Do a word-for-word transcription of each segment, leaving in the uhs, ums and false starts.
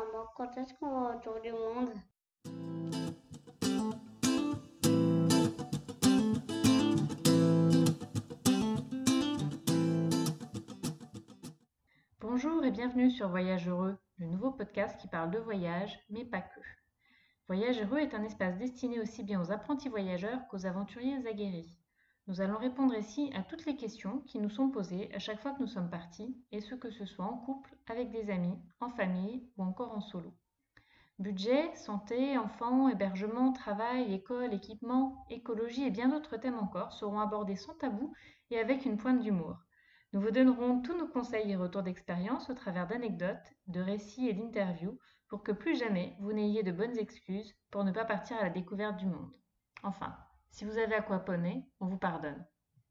maman, quand est-ce qu'on va autour du monde? Bonjour et bienvenue sur Voyage Heureux, le nouveau podcast qui parle de voyage, mais pas que. Voyage Heureux est un espace destiné aussi bien aux apprentis voyageurs qu'aux aventuriers aguerris. Nous allons répondre ici à toutes les questions qui nous sont posées à chaque fois que nous sommes partis, et ce que ce soit en couple, avec des amis, en famille ou encore en solo. Budget, santé, enfants, hébergement, travail, école, équipement, écologie et bien d'autres thèmes encore seront abordés sans tabou et avec une pointe d'humour. Nous vous donnerons tous nos conseils et retours d'expérience au travers d'anecdotes, de récits et d'interviews pour que plus jamais vous n'ayez de bonnes excuses pour ne pas partir à la découverte du monde. Enfin, si vous avez aquaponé, on vous pardonne.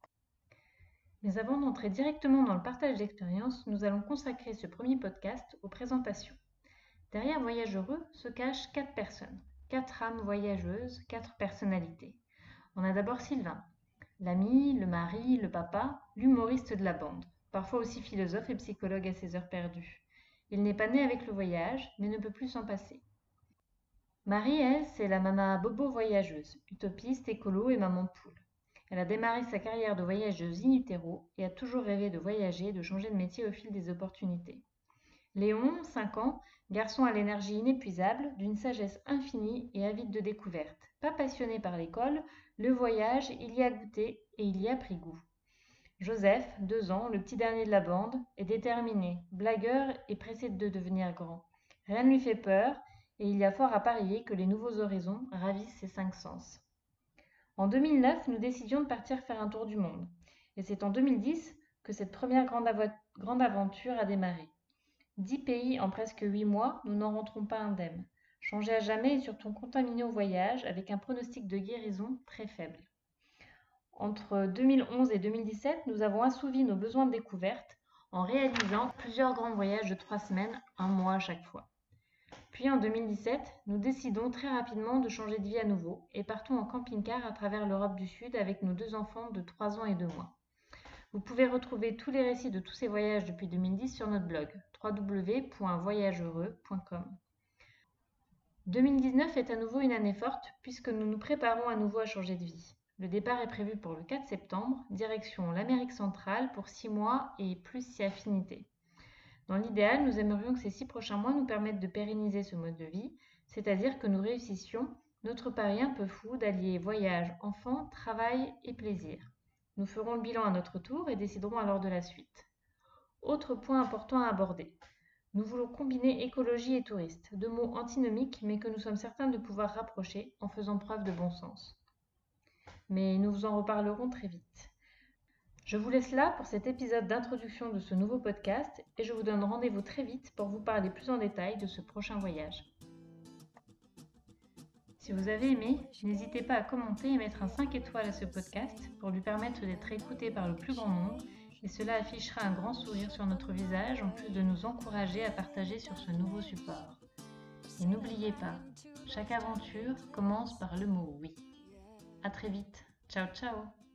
Mais avant d'entrer directement dans le partage d'expériences, nous allons consacrer ce premier podcast aux présentations. Derrière Voyage Heureux se cachent quatre personnes, quatre âmes voyageuses, quatre personnalités. On a d'abord Sylvain, l'ami, le mari, le papa, l'humoriste de la bande, parfois aussi philosophe et psychologue à ses heures perdues. Il n'est pas né avec le voyage, mais ne peut plus s'en passer. Marie, elle, c'est la maman bobo voyageuse, utopiste, écolo et maman poule. Elle a démarré sa carrière de voyageuse in utero et a toujours rêvé de voyager et de changer de métier au fil des opportunités. Léon, cinq ans, garçon à l'énergie inépuisable, d'une sagesse infinie et avide de découvertes. Pas passionné par l'école, le voyage, il y a goûté et il y a pris goût. Joseph, deux ans, le petit dernier de la bande, est déterminé, blagueur et pressé de devenir grand. Rien ne lui fait peur et il y a fort à parier que les nouveaux horizons ravissent ses cinq sens. En deux mille neuf, nous décidions de partir faire un tour du monde. Et c'est en deux mille dix que cette première grande, avo- grande aventure a démarré. Dix pays en presque huit mois, nous n'en rentrons pas indemnes. Changés à jamais et surtout contaminés au voyage, avec un pronostic de guérison très faible. Entre deux mille onze et deux mille dix-sept, nous avons assouvi nos besoins de découverte en réalisant plusieurs grands voyages de trois semaines, un mois à chaque fois. Puis en deux mille dix-sept, nous décidons très rapidement de changer de vie à nouveau et partons en camping-car à travers l'Europe du Sud avec nos deux enfants de trois ans et deux mois. Vous pouvez retrouver tous les récits de tous ces voyages depuis deux mille dix sur notre blog w w w point voyage heureux point com. deux mille dix-neuf est à nouveau une année forte puisque nous nous préparons à nouveau à changer de vie. Le départ est prévu pour le quatre septembre, direction l'Amérique centrale pour six mois et plus si affinité. Dans l'idéal, nous aimerions que ces six prochains mois nous permettent de pérenniser ce mode de vie, c'est-à-dire que nous réussissions notre pari un peu fou d'allier voyage, enfants, travail et plaisir. Nous ferons le bilan à notre tour et déciderons alors de la suite. Autre point important à aborder. Nous voulons combiner écologie et touristes, deux mots antinomiques mais que nous sommes certains de pouvoir rapprocher en faisant preuve de bon sens. Mais nous vous en reparlerons très vite. Je vous laisse là pour cet épisode d'introduction de ce nouveau podcast et je vous donne rendez-vous très vite pour vous parler plus en détail de ce prochain voyage. Si vous avez aimé, n'hésitez pas à commenter et mettre un cinq étoiles à ce podcast pour lui permettre d'être écouté par le plus grand nombre et cela affichera un grand sourire sur notre visage en plus de nous encourager à partager sur ce nouveau support. Et n'oubliez pas, chaque aventure commence par le mot oui. À très vite. Ciao ciao.